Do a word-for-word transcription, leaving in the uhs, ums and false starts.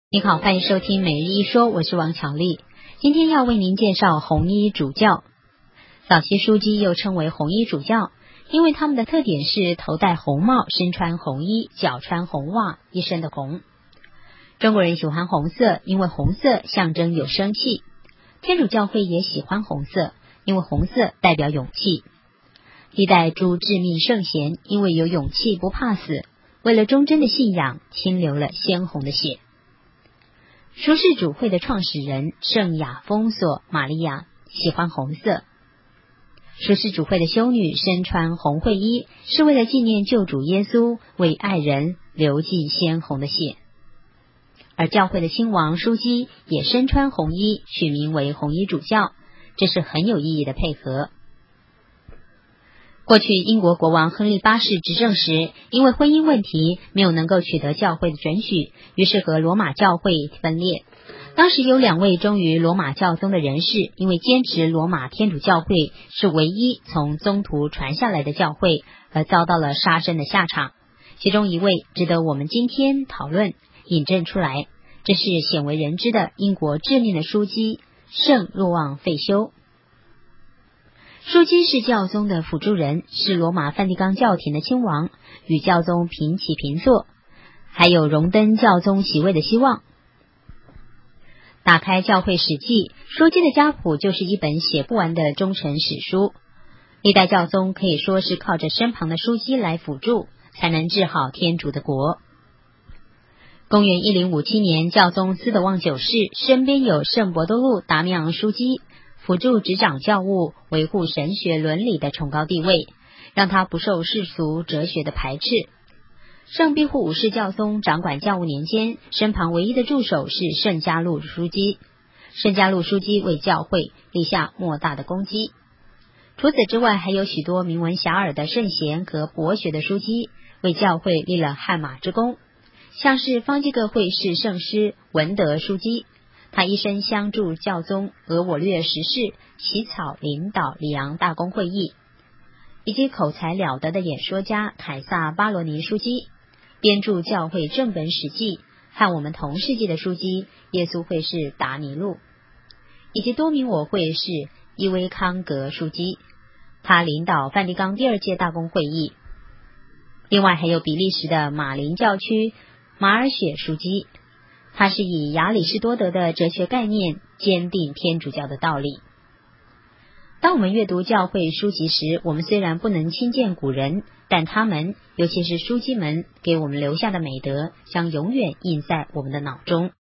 你好，欢迎收听每日一说，我是王巧丽。今天要为您介绍红衣主教。早期枢机又称为红衣主教，因为他们的特点是头戴红帽，身穿红衣，脚穿红袜，一身的红。中国人喜欢红色，因为红色象征有生气。天主教会也喜欢红色，因为红色代表勇气。历代诸致命圣贤因为有勇气不怕死，为了忠贞的信仰，倾流了鲜红的血。舒世主会的创始人圣亚封索玛利亚喜欢红色。舒世主会的修女身穿红会衣，是为了纪念救主耶稣为爱人流尽鲜红的血。而教会的亲王枢机也身穿红衣，取名为红衣主教，这是很有意义的配合。过去英国国王亨利八世执政时，因为婚姻问题没有能够取得教会的准许，于是和罗马教会分裂。当时有两位忠于罗马教宗的人士，因为坚持罗马天主教会是唯一从宗徒传下来的教会，而遭到了杀身的下场。其中一位值得我们今天讨论引证出来，这是鲜为人知的英国致命的枢机圣若望费修。枢机是教宗的辅助人，是罗马梵蒂冈教廷的亲王，与教宗平起平坐，还有荣登教宗席位的希望。打开教会史记，枢机的家谱就是一本写不完的忠诚史书。历代教宗可以说是靠着身旁的枢机来辅助，才能治好天主的国。公元一零五七年，教宗斯德旺九世身边有圣伯多禄达米昂枢机，辅助执掌教务，维护神学伦理的崇高地位，让他不受世俗哲学的排斥。圣庇护五世教宗掌管教务年间，身旁唯一的助手是圣加禄枢机。圣加禄枢机为教会立下莫大的功绩。除此之外，还有许多名闻遐迩的圣贤和博学的枢机，为教会立了汗马之功。像是方济各会士圣师文德枢机，他一生相助教宗俄我略十世起草领导里昂大公会议，以及口才了得的演说家凯撒巴罗尼枢机，编著教会正本史记，和我们同世纪的枢机耶稣会士达尼路，以及多名我会士伊威康格枢机，他领导梵蒂冈第二届大公会议。另外还有比利时的马林教区马尔雪枢机，他是以亚里士多德的哲学概念坚定天主教的道理。当我们阅读教会书籍时，我们虽然不能亲见古人，但他们，尤其是枢机们给我们留下的美德，将永远印在我们的脑中。